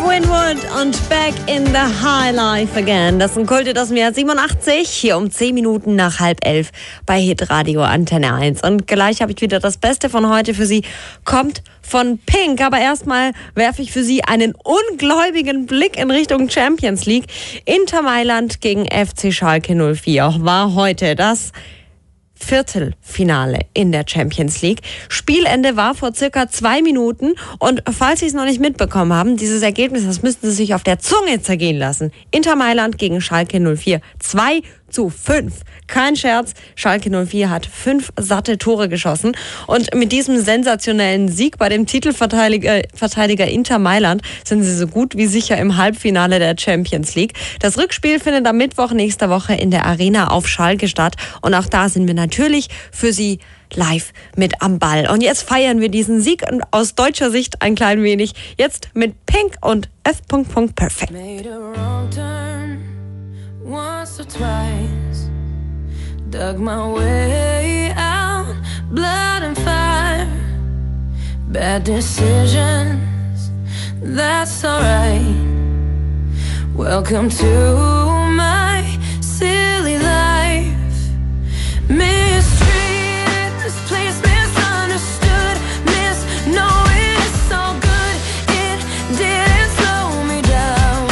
Winwood und Back in the High Life Again. Das sind Kult aus dem Jahr 87, hier um 10 Minuten nach 10:30 bei Hitradio Antenne 1. Und gleich habe ich wieder das Beste von heute für Sie. Kommt von Pink. Aber erstmal werfe ich für Sie einen ungläubigen Blick in Richtung Champions League. Inter Mailand gegen FC Schalke 04 war heute das Viertelfinale in der Champions League. Spielende war vor circa 2 Minuten und falls Sie es noch nicht mitbekommen haben, dieses Ergebnis, das müssten Sie sich auf der Zunge zergehen lassen. Inter Mailand gegen Schalke 04. 2:5. Kein Scherz, Schalke 04 hat 5 satte Tore geschossen und mit diesem sensationellen Sieg bei dem Titelverteidiger Inter Mailand sind sie so gut wie sicher im Halbfinale der Champions League. Das Rückspiel findet am Mittwoch nächster Woche in der Arena auf Schalke statt und auch da sind wir natürlich für Sie live mit am Ball. Und jetzt feiern wir diesen Sieg und aus deutscher Sicht ein klein wenig. Jetzt mit Pink und F. Perfect. Made a wrong turn once or twice. Dug my way out, blood and fire. Bad decisions, that's alright. Welcome to my silly life. Mistreated, misplaced, misunderstood, knowing it's so good, it didn't slow me down.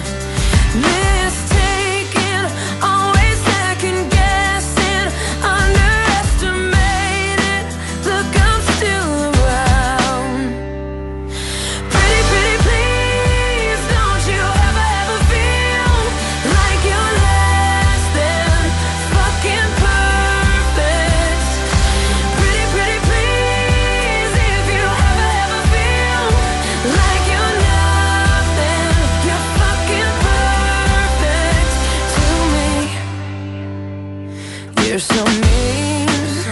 Mistaken, always second guessing, underestimated, look, I'm still around. Pretty, pretty please, don't you ever feel like you're less than fucking perfect. Pretty, pretty please, if you ever feel like you're nothing, you're fucking perfect to me. You're so mean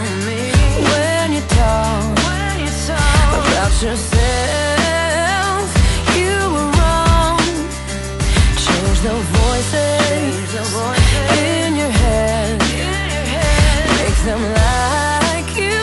when you talk about yourself. You were wrong. Change the voices in your head. Make them like you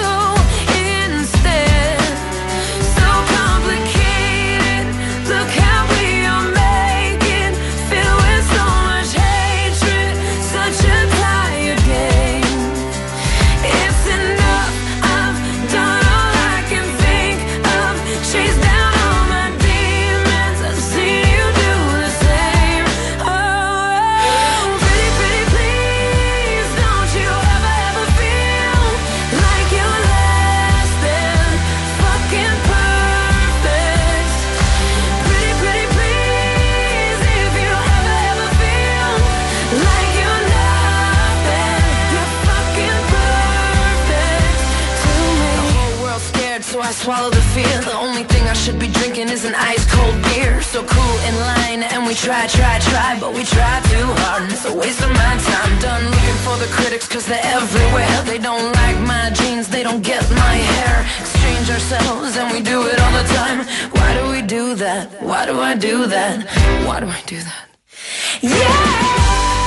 instead. So complicated. Look how we are making. Filled with so much hatred. Such a tired game. It's enough. I've done all I can think of. Chased down all my demons. I've seen you do the same. Oh, pretty, pretty please, don't you ever feel like you're less than fucking perfect. Pretty, pretty please, if you ever feel like you're nothing, you're fucking perfect to me. The whole world's scared, so I swallow the fear. The only thing I should be drinking is an ice cold beer. So cool in line, and we try, but we try too hard, and it's a waste of my time. Done looking for the critics, cause they're everywhere. They don't like my jeans, they don't get my hair. Exchange ourselves, and we do it all the time. Why do we do that? Why do I do that? Why do I do that? Yeah!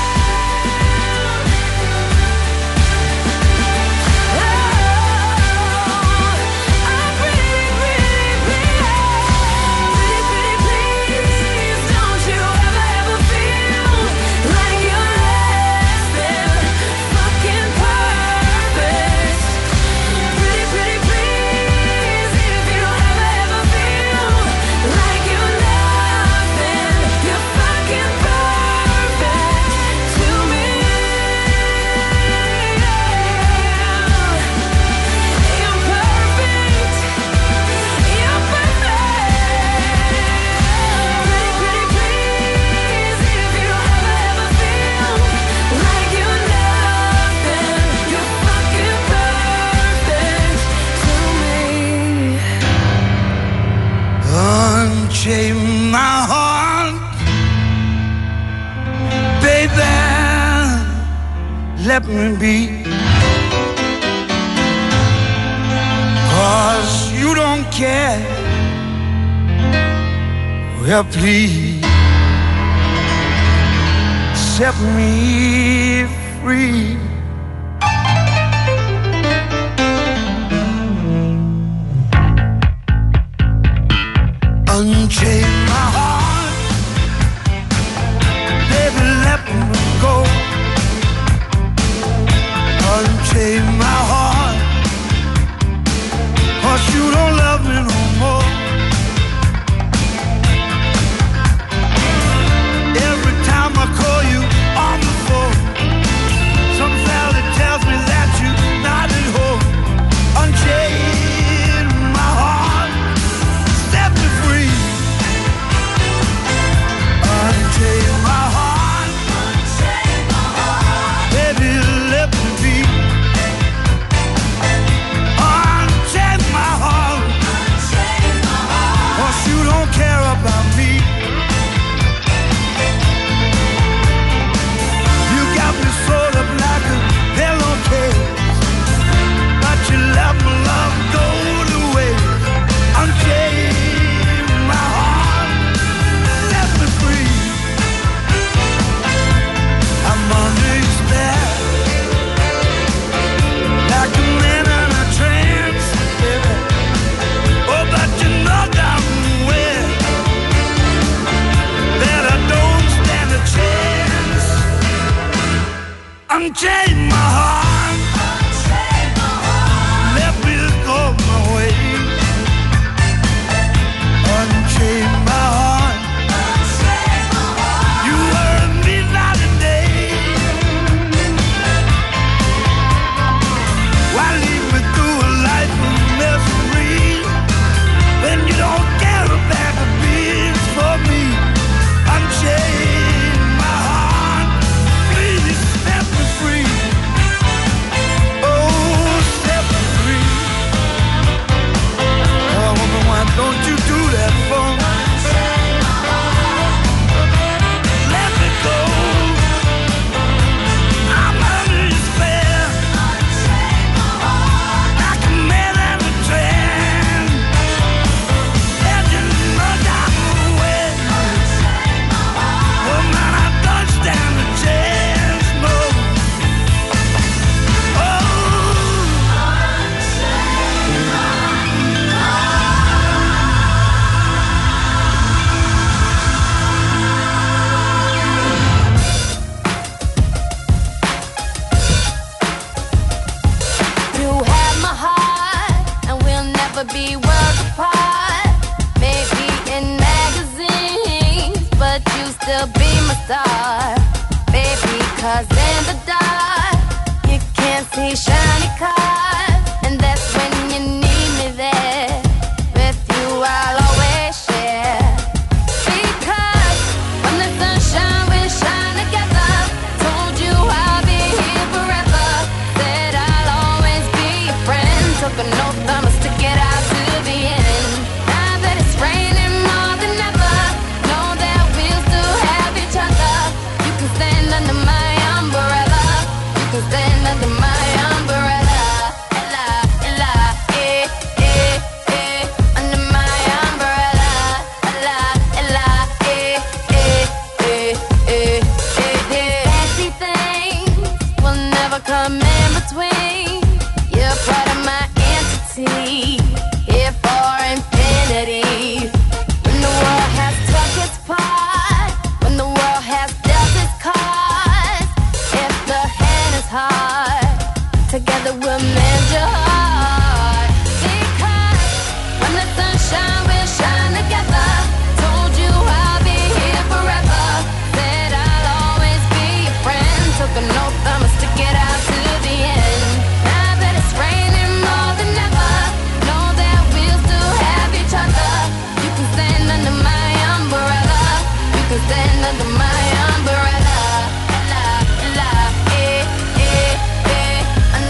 Unchain my heart, baby, let me be. 'Cause you don't care. Well, please set me free. Unchain my heart. let me go. Unchain my heart, 'cause you don't love me no more. Every time I call you on the phone, some fella tells me that you're not at home. Unchain my heart, set me free. Unchain my heart, baby, let me be. Unchain my heart, 'cause you don't care about me. You got me sewed up like a pillowcase, but you let my love go to waste. Unchain my heart, set me free. I'm under your spell, like a man in a trance, baby. Oh, but you know damn well that I don't stand a chance. Unchain my heart, let me go my way. Unchain my heart, you hurt me night and day. Why lead me through a life of misery when you don't care about the beats for me? Unchain my heart, please set me free. Oh, set me free. Oh, woman, why don't you do that for me? Let me go. I'm under your spell, like a man in a trance. And you know that way. Oh, man, I don't stand a chance, no. Oh. You have my heart, and we'll never be worlds apart. Maybe in magazines, but you still be my star. Baby, 'cause in the dark, you can't see shiny cars. And that's when you need me there. With you, I'll always share. Because when the sunshine, we shine together. Told you I'll be here forever. Said I'll always be your friend. Took an oath, I'ma stick it out to the end. Now that it's raining more than ever, know that we'll still have each other. You can stand under my umbrella. You can stand under my umbrella. Ella, Ella, eh, eh, eh. Under my umbrella. Ella, Ella, eh, eh, eh, eh, eh, eh. Fancy things will never come in between. You're part of my entity, here for infinity. When the world has took its part, when the world has dealt its cards, if the hand is hard, together we'll mend your heart. Because when the sunshine, we'll shine together. Told you I'll be here forever. Said I'll always be your friend. Took an oath, I'ma stick it out to the end. Now that it's raining more than ever, know that we'll still have each other. You can stand under my umbrella. You can stand under my umbrella.